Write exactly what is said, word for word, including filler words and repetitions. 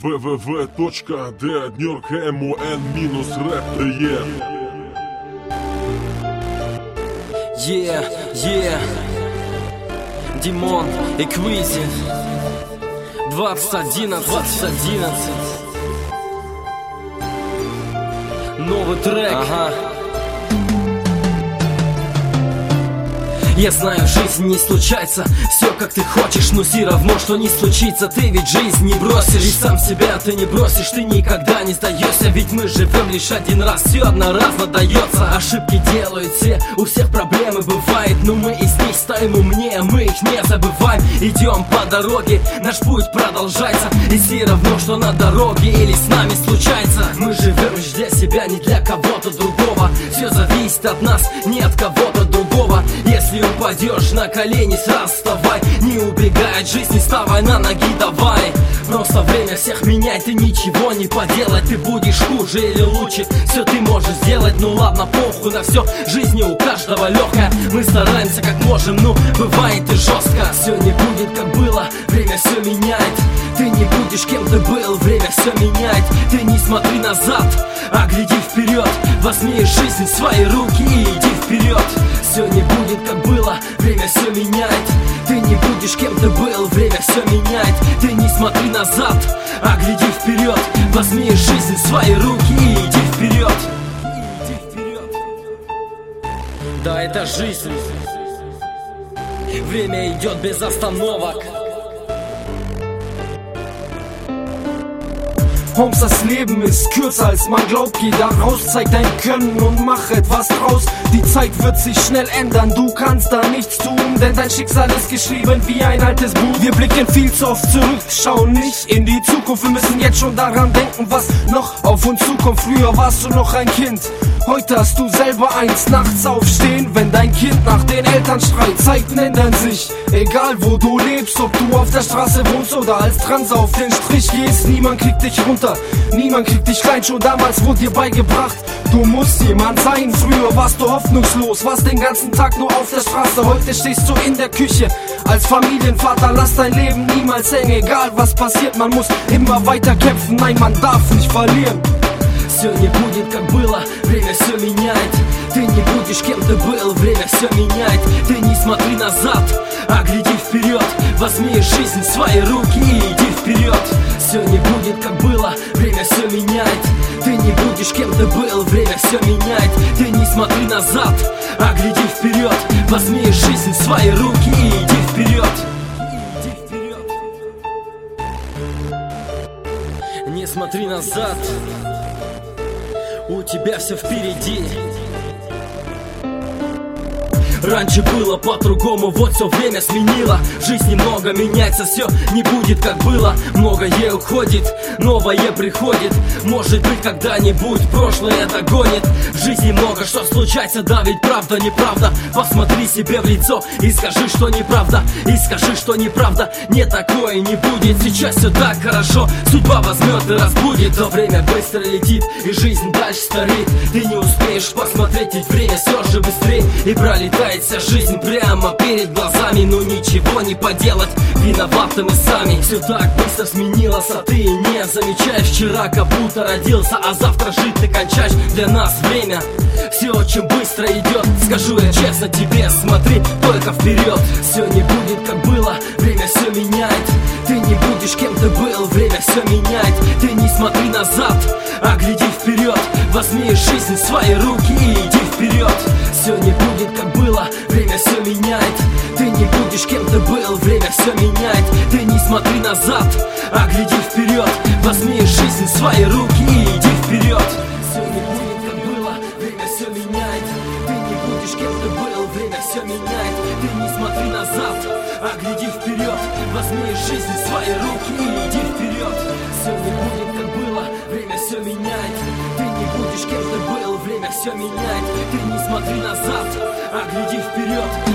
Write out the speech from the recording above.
вэ вэ вэ точка ди Нью-Йорк эм о эн минус рэп точка е. Yeah, yeah. Димон и Квизи. двадцать одиннадцать, двадцать одиннадцать. Новый трек. Ага. Я знаю, жизнь не случается, все как ты хочешь, но все равно, что не случится. Ты ведь жизнь не бросишь, и сам себя ты не бросишь. Ты никогда не сдаешься, ведь мы живем лишь один раз. Все одноразово дается, ошибки делают все, у всех проблемы бывает, но мы из них станем умнее, мы их не забываем. Идем по дороге, наш путь продолжается, и все равно, что на дороге или с нами случается. Мы живем лишь для себя, не для кого-то другого. Все зависит от нас, не от кого-то другого. Если упадешь на колени, сразу вставай. Не убегай от жизни, вставай на ноги, давай. Просто время всех меняет, и ничего не поделать. Ты будешь хуже или лучше, все ты можешь сделать. Ну ладно, похуй на все, жизни у каждого легкая. Мы стараемся как можем, ну бывает и жестко. Все не будет как было, время все меняет. Ты не будешь кем ты был, время все меняет. Ты не смотри назад, а гляди вперед. Возьми жизнь в свои руки и иди вперед. Все не будет как было, время все меняет. Ты не будешь кем ты был, время все меняет. Ты не смотри назад, а гляди вперед. Возьми жизнь в свои руки и иди вперед. Да, это жизнь. Время идет без остановок. Homes, das Leben ist kürzer als man glaubt. Geh da raus, zeig dein Können und mach etwas draus. Die Zeit wird sich schnell ändern, du kannst da nichts tun, denn dein Schicksal ist geschrieben wie ein altes Buch. Wir blicken viel zu oft zurück, schauen nicht in die Zukunft. Wir müssen jetzt schon daran denken, was noch auf uns zukommt. Früher warst du noch ein Kind, heute hast du selber eins. Nachts aufstehen, wenn dein Kind nach den Eltern schreit. Zeiten ändern sich, egal wo du lebst. Ob du auf der Straße wohnst oder als Trans auf den Strich gehst. Niemand kriegt dich runter, niemand kriegt dich klein. Schon damals wurde dir beigebracht, du musst jemand sein. Früher warst du hoffnungslos, warst den ganzen Tag nur auf der Straße. Heute stehst du in der Küche als Familienvater. Lass dein Leben niemals hängen, egal was passiert. Man muss immer weiter kämpfen, nein, man darf nicht verlieren. Все не будет как было, время все меняет. Ты не будешь кем ты был, время все меняет. Ты не смотри назад, а гляди вперед. Возьми жизнь в свои руки и иди вперед. Все не будет как было, время все меняет. Ты не будешь кем ты был, время все меняет. Ты не смотри назад, а гляди вперед. Возьми жизнь в свои руки и иди вперед. Не смотри назад, у тебя все впереди. Раньше было по-другому, вот все время сменило. В жизни много меняется, все не будет как было. Многое уходит, новое приходит. Может быть когда-нибудь прошлое догонит. В жизни много что случается, да ведь правда неправда. Посмотри себе в лицо и скажи, что неправда. И скажи, что неправда, не такое не будет. Сейчас все так хорошо, судьба возьмет и разбудит. Но время быстро летит и жизнь дальше старит. Ты не успеешь посмотреть, ведь время все же быстрее. И пролетает вся жизнь прямо перед глазами. Но ничего не поделать, виноваты мы сами. Все так быстро сменилось, а ты не замечаешь. Вчера как будто родился, а завтра жить ты кончаешь. Для нас время все очень быстро идет. Скажу я честно тебе, смотри только вперед. Все не будет как было, время все меняет. Ты не будешь кем ты был, время все меняет. Ты не смотри назад, а гляди вперед. Возьми жизнь в свои руки и иди вперед. Все не будет как было, время все меняет. Ты не будешь кем ты был, время все меняет. Ты не смотри назад, а гляди вперед. Возьми жизнь в свои руки и иди вперед. Все не будет как было, время все меняет. Ты не будешь кем ты был, время все меняет. Ты не смотри назад, а гляди вперед. Возьми жизнь в свои руки и иди вперед. Все не будет как было, время все меняет. Ты не будешь кем ты был, время все меняет. Ты не смотри назад, а гляди вперед.